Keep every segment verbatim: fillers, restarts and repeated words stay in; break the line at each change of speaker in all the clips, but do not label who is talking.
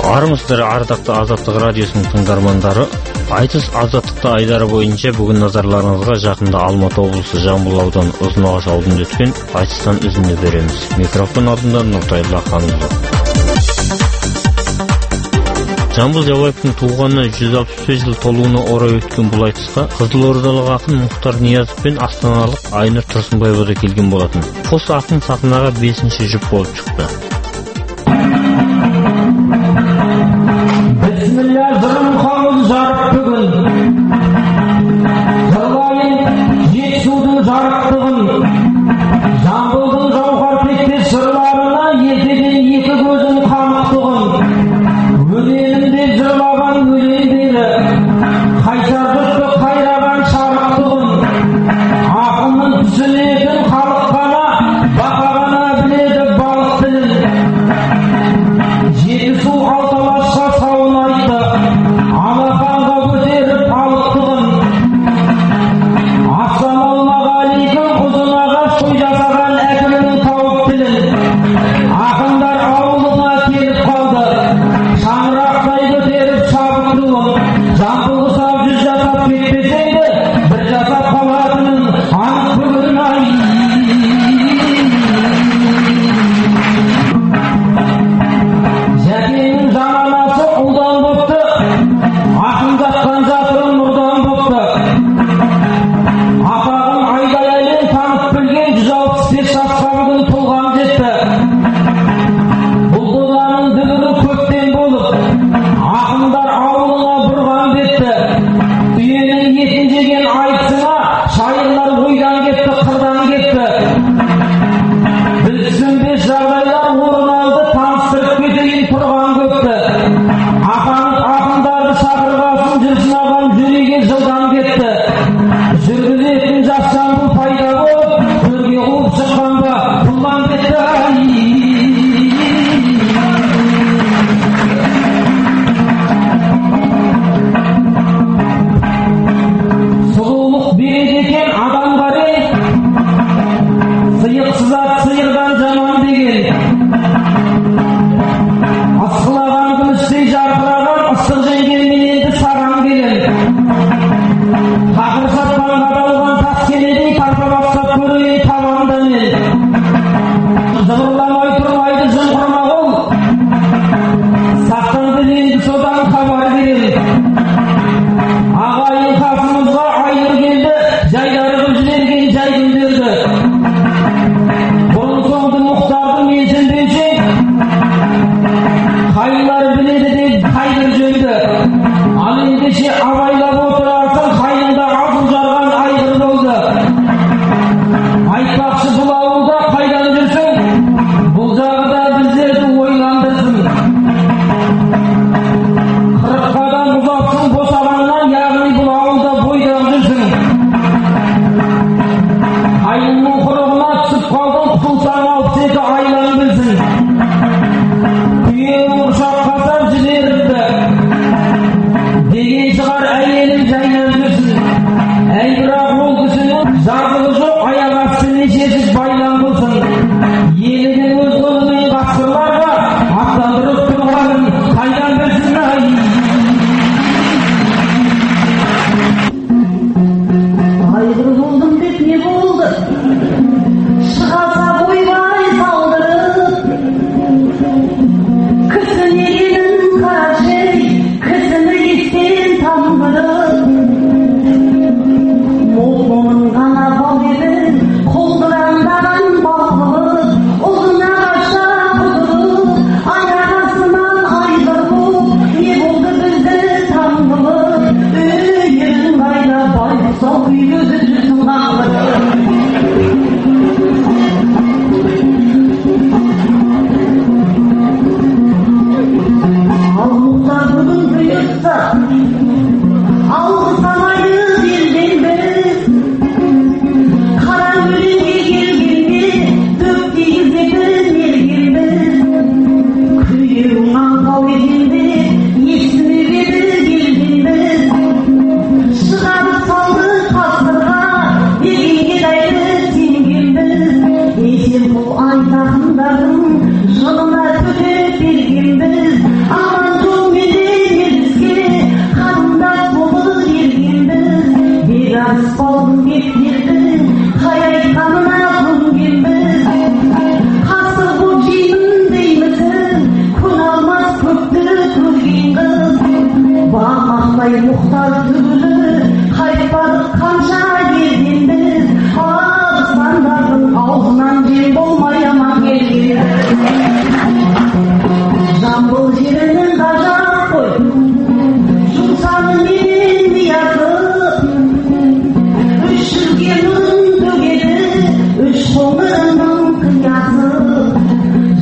Армысыздар, ардақты Азаттық радиосының тыңдармандары. Айтыс азаттықта айдары бойынша бүгін назарларыңызға жақында Алматы облысы Жамбыл ауданы Ұзынағаш ауылында өткен айтыстан үзінді береміз. Микрофон алдында Нұртайла Ханымова. Жамбыл Жабаевтың туғанына жүз алпыс бес жыл толуына орай өткен бұл айтысқа Қызылордалық ақын Мұхтар Ниязов пен астаналық Айнұр Тұрсынбаева да келген болатын. Қос ақын сахнаға бесінші жұп болып шықты.
Bismillah, zırım қамыз жарық бүгін, Жырлайын жетісудың жарықтығын, Жамбылдың жауһар тектес жырларына ертеден екі көзің қамықтығын. Өлеңімде жырлаған өлеңдері, қайсар жұртты қайраған шарықтығын. Ақынның түсінетін халық қана, бақа ғана біледі балық тілін. Жетісу алталасқа сауын айтты, Алақанға көтеріп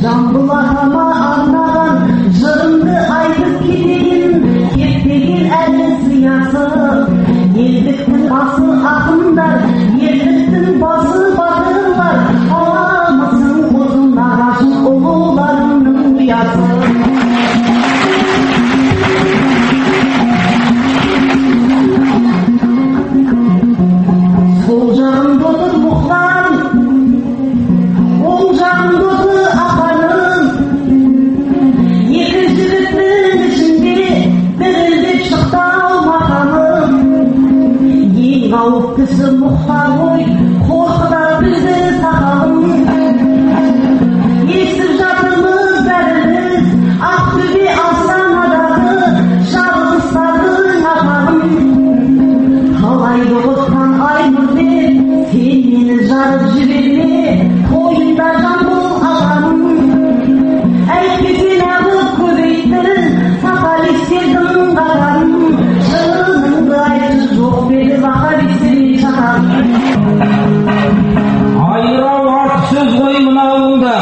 Жамбыл атама арнаған жырымды айтып кетейін, кетпеген әлі сиясы. Елдіктің басы ақындар, елдіктің басы батырлар, аламысың ұзын нағашын ұлыларының ұясы. Сол жағында отыр мұхтарым, оң жағында отыр апаным. Екі жігіттің ішінде дірілдеп шықты ау мақамым. Ең қауіптісі мұхтар ғой, қорқытар бізді сақалым. Естіп жатырмыз бәріміз Ақтөбе Астанадағы жарылыстардың апағын. Талайды қосқан Аймұрбек, сен мені жарып жіберме, тойында Жамбыл ағаның. Әйтпесе ағып көбейттің сақалистердің қатарын. Шыныңды айтшы, жоқ бері бақалистермен шатарын.
Айырау артық сөз ғой мынауыңда,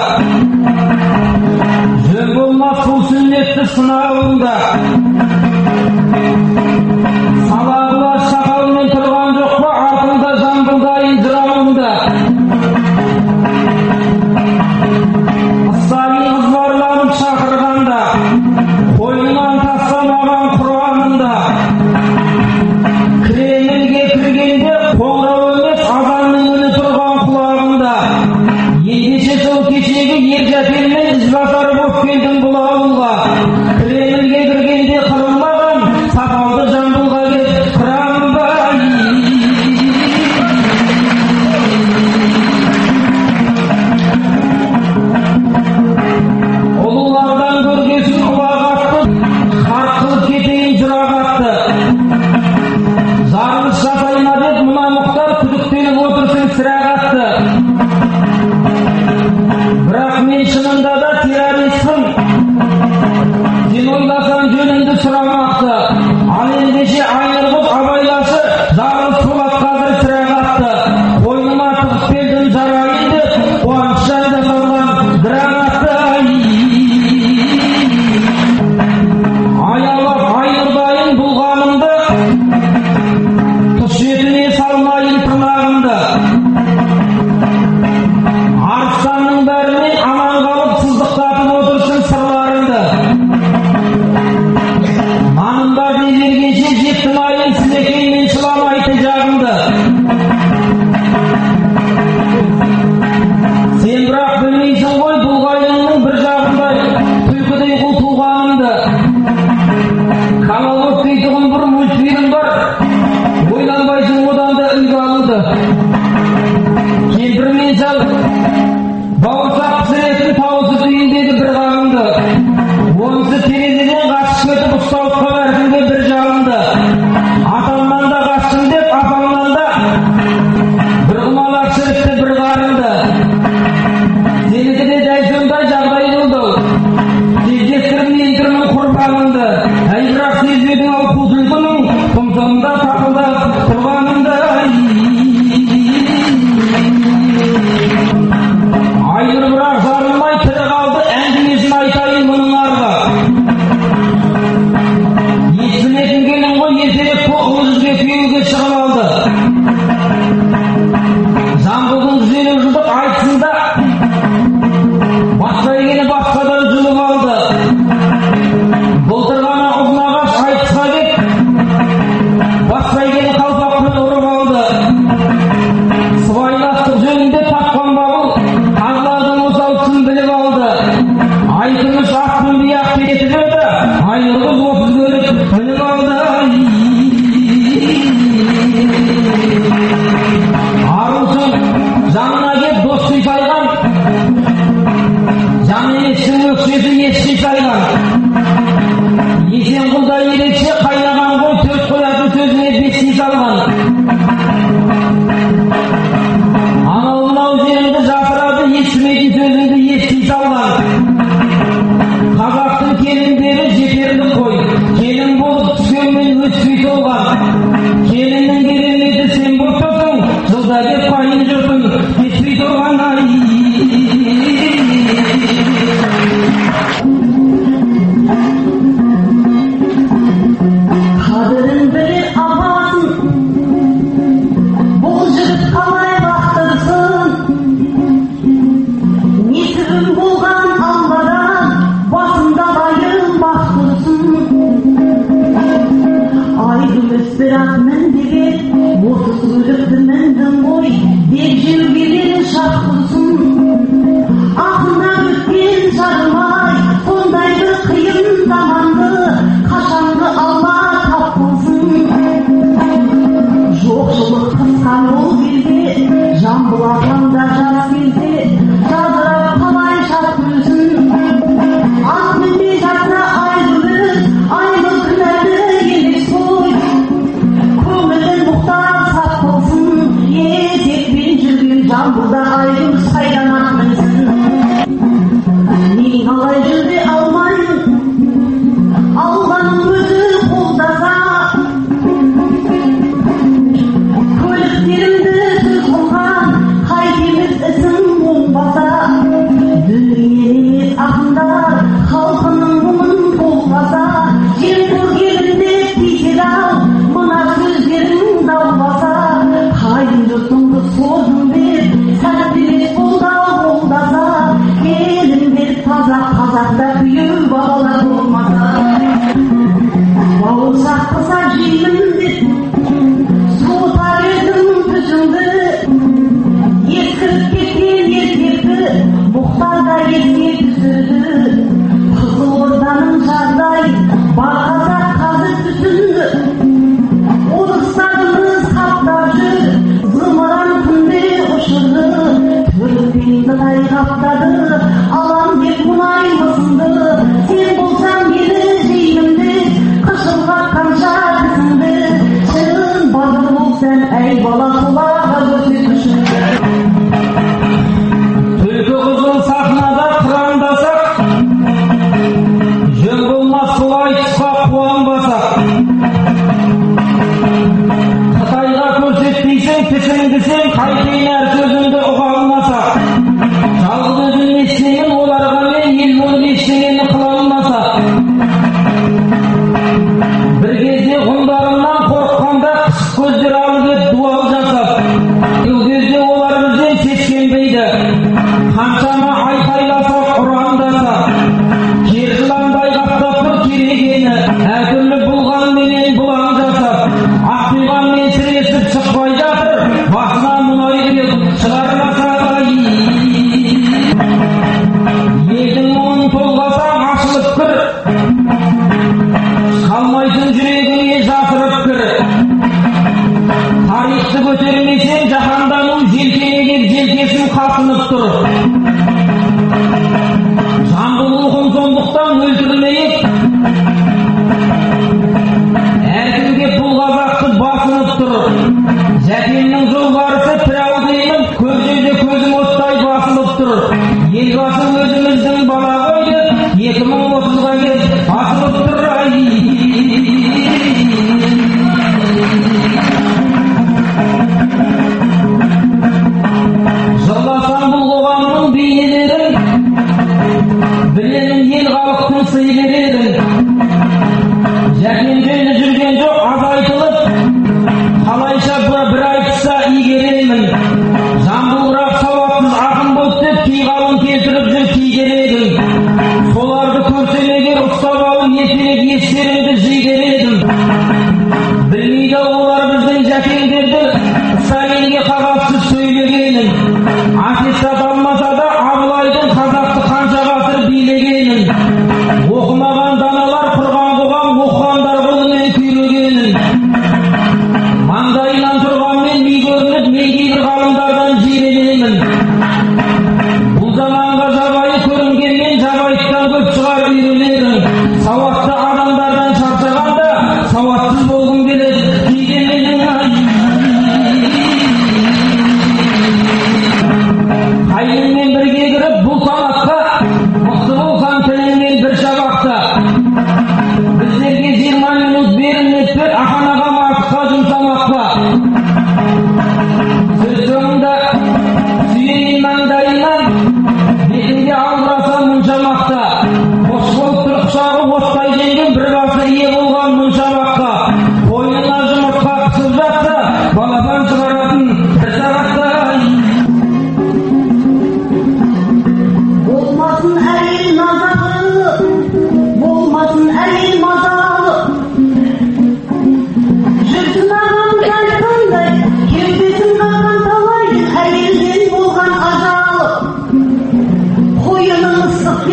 жөн болмас бұл сүннетті сынауыңда. Салағыла шақалмен тұрған жоқ па артында Жамбылдайын жырауыңда. Сталин ызбарланып шақырғанда, қойнынан тастамаған құранында. Кремльге кіргенде қоңырау емес азанның үні тұрған құлағында. Ендеше сол кешегі ержәкелмен ізбасар боп келдің бұл ауылға. Кремльге кіргенде қырылмаған сақалды Жамбылға кеп қырамын ба. Ұлылардан көргесін ұлағатты, қарқ қылып кетейін жұрағатты. Жарылыс жасайма деп мұна мұхтар күдіктеніп отырсың сірә қатты. Бірақ мен шынында да террористпін, сен ойласаң жөніңді сұрамақты. Ал ендеше айырғыз абайлашы, жарылыс болады қазір сірә қатты. Қойныма тығып келдім жарайын деп, қуаныш жайда салған гранатты. Аялап айырдайын бұлғанымды, тұс жетіне салмайын тырнағымды. Арыстанның бәрінен аман қалып сыздықтатып отырсың сырларыңды. Наным бар дей бергенше жеттім айын сілекеймен шыламайды жағымды. Сен бірақ білмейсің ғой бұлғайынның бір жағындай түлкідей қу туғанымды. Канал дейтұғын бір мультфильм бар, ойланбайсың одан да үлгі алуды. Кемпірмен сал бауырсақ пісіретін тауысы түйіндегі бір қағымды. Онысы терезеден қашып кетіп ұстауытқа бәркімге бір жағымды. Атамнан да қашсын деп апамнан да бір құмалақ шірікті бір қарымды. Сенікі де дәл сондай жағдай болды. Кездестіріп мен тұрмын құрбаныңды. Әй бірақ сезбедің ау қу түлкінің тұмсығында тақылдап тұрғанымды. Айыр бірақ жарылмай тірі қалды, әңгімесін айтайын мұның арғы. Естілетін келін ғой ертерек тоқылы жүзге күйеуге шығып алды. Жамбылдың жүз елу жылдық айтысында басбәйгені басқадан жұлып алды. Былтыр ғана ұзынағаш айтысқа кеп басбәйгені қалпақпен ұрып алды. Сыбайластық жөнінде тапқан бабыл ағылардың осал тұсын біліп алды. Айтыңыз ақтың бияқ кетіп еді, айырғыз отыз көріп біліп алды. Арылсын жанына кеп дос сыйпайған, жан еместің өкшесі ес сыйпайған. Есенқұлда ерекше қайнаған ғой төрт қоятын сөзіне бес сый салған. Анау мынау жеріңді жасырады, естімейтін сөзіңді ести салған. Қазақтың келіндері жетерлік қой, келін болып түскенмен өспей толған. Келіннің кереметі сен болып тұрсың, жылда деп қайын жұртың жетпей тұрған. Ай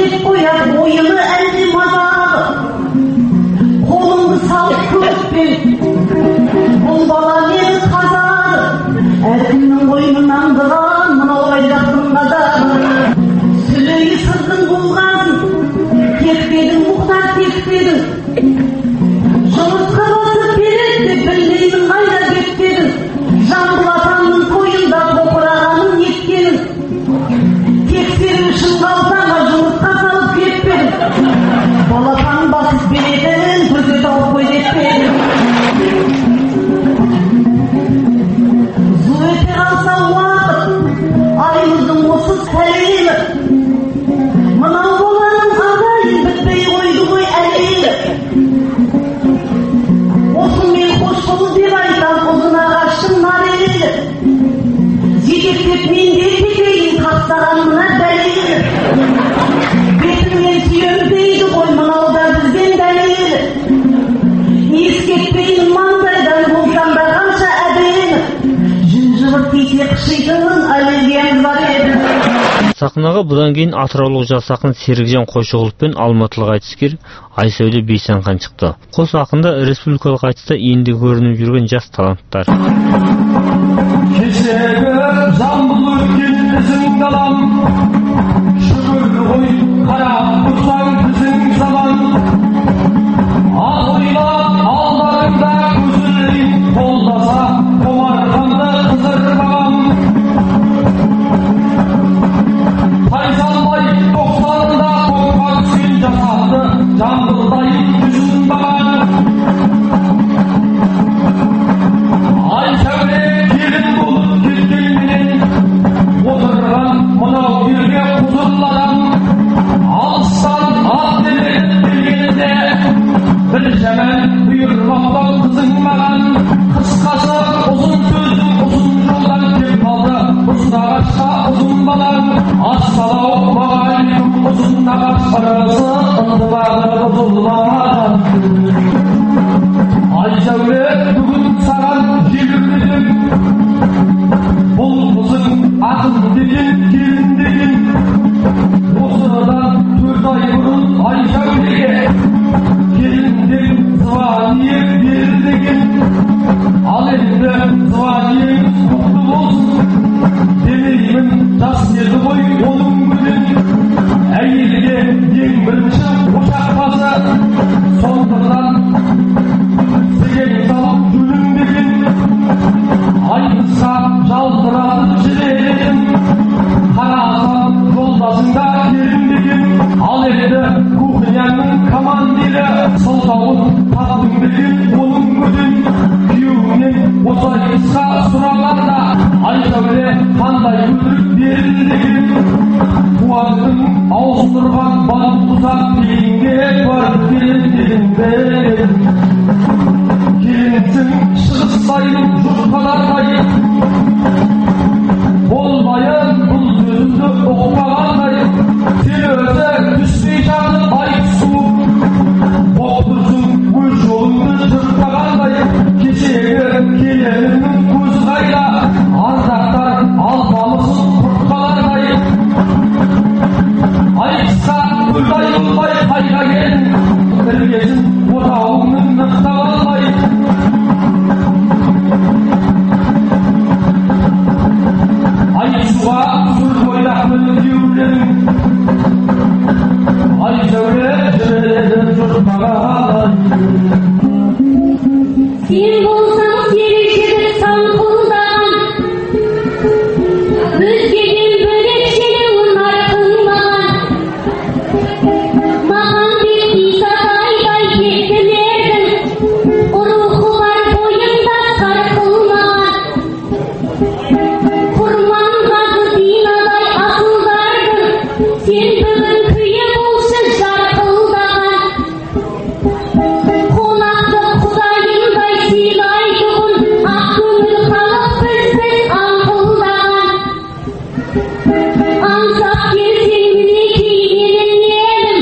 деп қояр ойыны әлде мазағы қолыңды салып көріппен бұл бала мені қазағы әркімнің қойнынан дыран мынау айдақтың қазағы сүлейі сырдың болғанын текпедің мұқтар текпедің жұмыртқа басып береді деп білмеймін қайда кетпедің жамбыл атамның тойында топырағанын еткенін тексеру үшін қалтаңа жұмыртқа салып кетпедің балапан басып беретін бүрге тауып қой детпедің зу ете қалса уақыт айымыздың осы сәлемі мынау боланың ағайын бітпей қойды ғой әлегі осымен қош бол деп айтам ұзын ағаштың нарелі жетектеп мен де кетейін тастаған мына дәлелі бетіңнен сүйем дейді ғой мынау да бізден дәлелі ескертпейін маңдайдан болсам да қанша әдемі жүн жыбыр тисе қышитын аллергиямыз бар еді.
Сахнаға бұдан кейін атыраулық жас ақын Серікжан Қойшығұлов пен алматылық айтыскер Айсәуле Бейсенхан шықты. Қос ақында республикалық айтыста енді көрініп жүрген жас таланттар.
Кешегі жамбыл өткен біздің далам, шүгір ғой қарап тұрсаң біздің заман. Ақ ойлап алдарыңда көзілейін қолдаса қомарқанды қыздырмағам. Тайсалмай тоқсанында тоққа түскен жасады жамбылдайын жүзін баған. Айсәуле келін болып кеткенменен отырған мынау елге құзырларам алыстан ат демек келгенде бір жаман бұйырмақтан қызың маған қысқасы ұзын сөздің ұзын жолдан кеп қалды ұзынағашқа ұзын балам ассалаумағалейкум ұзынағаш арасы ынтымағы бұзылмаған Айсәуле бүгін саған желбірдім бұл қызың ақын деген келін деген осыдан төрт ай бұрын Айсәулеге келінден звание берілген ал енді званиең құтты болсын демеймін жас еді ғой оның гүлін әйелге ең бірінші ошақ басы сондықтан сеген салып жүлінбеген айқысқа жалдыратып жіберетін қарасам жолдасыңда келінбеген ал енді кухняның командирі сылтауын таптың деген оның гүлін күйеуінен осы айқысқа сұрағанда Айсәуле қандай өтірік берілдеген туаңның ауыстырған балық ұзақ кейінге барып келен деген бәрін келінсің шығыстайын жұртқалардай болмайын бұл сөзімді ұқпағандай сен өзі түспей жатып айып суып боп тұрсың өз жолыңды жыртпағандай кешегі келініңнің көзі қайда ардақтар алпамысың құртқалардай айтысқа көлдай болмай қайға келдің іргесін отауыңның нықтап алмай айтысуға сүр бойдақпын деулерің Айсәуле жүреді жұртмағалай
сен болсаң серік жігіт саңқылдаған өзгеден бөлек сенің нарқылмаған маған бет исатайдай кеттілердің рухы бар бойында сарқылмаған құрманға динадай асылдардың сен бүгін күйе болсын жарқылдаған қонақты құдайындай сыйлайтұғын ақ көңіл халық бізбіз аңқылдаған аңсап келсең мінекей менің елім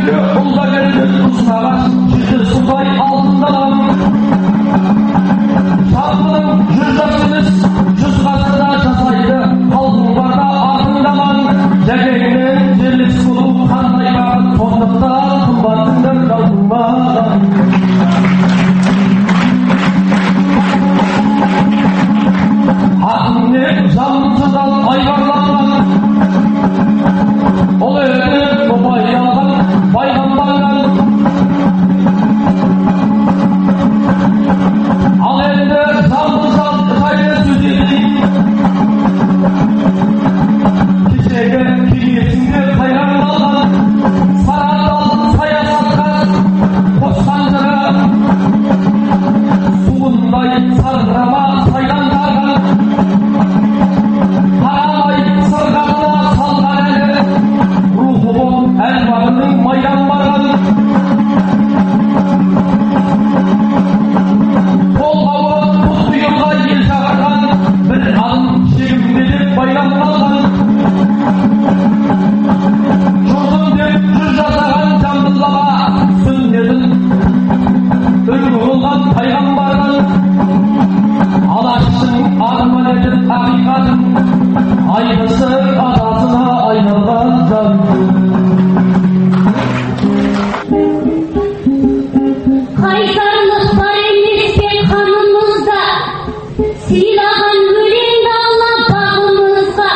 Türkü ulda geldi ısmağaç, Çizdi suday altındalan. Şarkının cüzdasınız, cüzdasında жасайды, Halkın barda ardındalan. Жәкеңнің жерлес болу қандай бақыт, сондықтан қымбатыңdır жалпылмаған. Ақынмен жалынсыздан айбарланған, ол еді бопай алған, пайғамбардан. Ал енді жалынсыз жайлы сөз етейін. Кешегі кеңесінде қайран қалған, сарандалып саясатқа қосқан жыры, суындай сарғырама сайландарған, қарамай сырғанына салған әлі, рухы болып әлбағының майдан барған. Қолғауы құс құйылға ел шағырған, бір адым шегімде деп байлап қалған. Жұртым деп жүз жасаған жамбыллаға, сүннетін үлгі болған пайғамбардың. Алаштың арман етіп ақиқатын, айнысы атасына айналған жан.
Қайсарлық бар емес пе қанымызда, сыйлаған өлеңді алла бағымызға.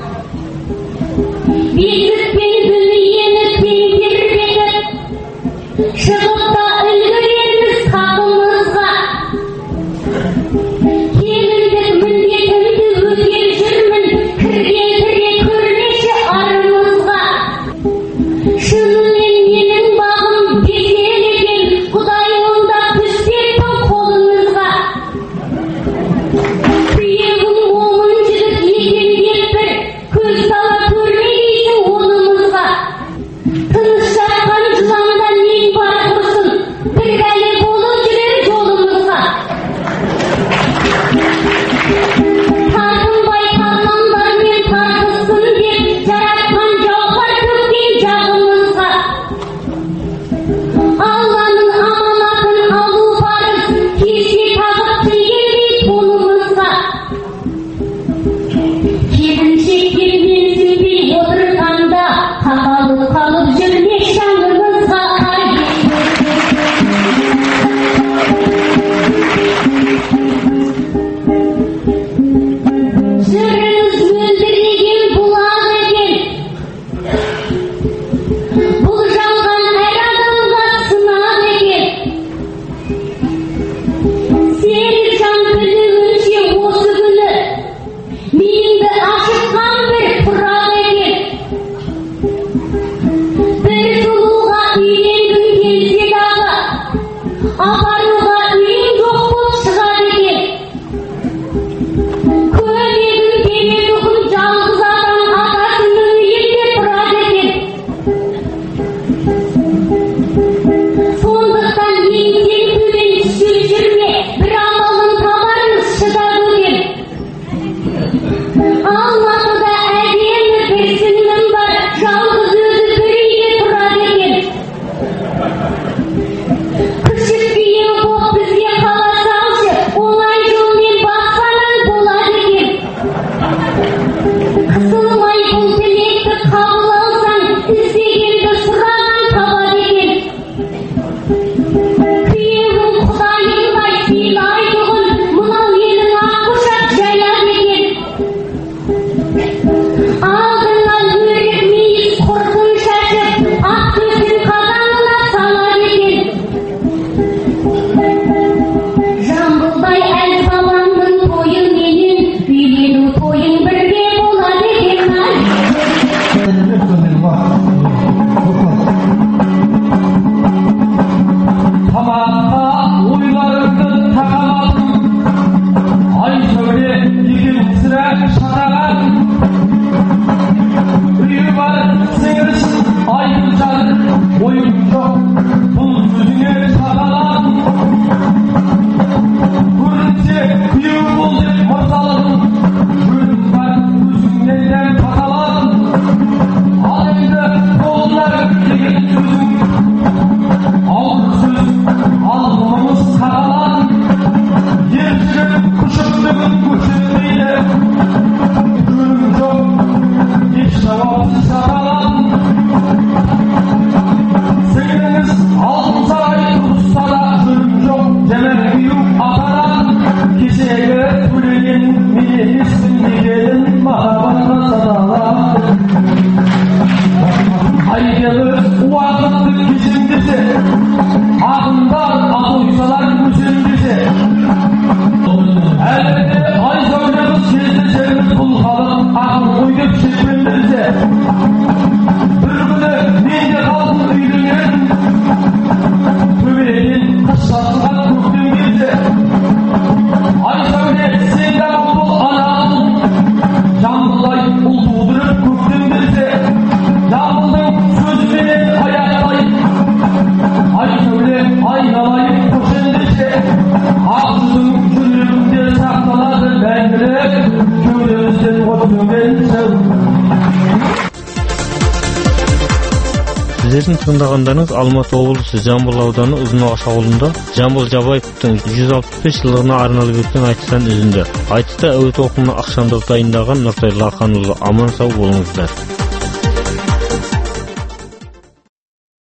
Бесікпен дүниені теңдербетіп, шығып та үлгіреміз тағымызға. Келіндік міндетімді өтеп жүрмін, кірген кіре көрмеші арымызға. Шынымен менің бағым бекер екен, Құдай онда түспеттің қолымызға. Сүйегім момын жігіт екен деп бір, көз сала көрмегейсің онымызға. Тыныш жатқан жыланда нең бар құрсын, бір бәле болып жүрер жолымызға. Тартынбай тарландармен тартысын деп, жаратқан жауһар төккен жағымызға. Алланың аманатын алу парыз, кесте тағып тигендей тонымызға. Келіншектер менсінбей отырғанда, қақалып қалып жүрмек шаңымызға. Жүріңіз мөлдіреген бұлақ екен, бұл жалған әр адамға сынақ екен. Сені жан білуінше осы күні, миыңды ашытқан бір құрақ екен. Бір сұлуға үйленгің келсе дағы, апаруға үйің жоқ болып шығады екен. Көйлегін бере тұғын жалғыз адам атасының үйінде тұрады екен. Сондықтан еңсең төмен түсіп жүрме, бір амалын табармыз шыдап өтем. Алматыда әдемі бір сіңлім бар, жалғыз өзі бір үйде тұрады екен. Күшік бием боп бізге қаласаңшы, оңай жолмен бақсаның болады екен. Қысылмай бұл тілекті қабыл алсаң, іздегенді сұраған табады екен.
тыңдағандарыңыз Алматы облысы Жамбыл ауданы Ұзынағаш ауылында Жамбыл Жабаевтың жүз алпыс беш жылдығына арналып өткен айтыстан үзінді. Айтыста әуе толқынына ықшамдап дайындаған Нұртай Лақанұлы. Аман сау болыңыздар.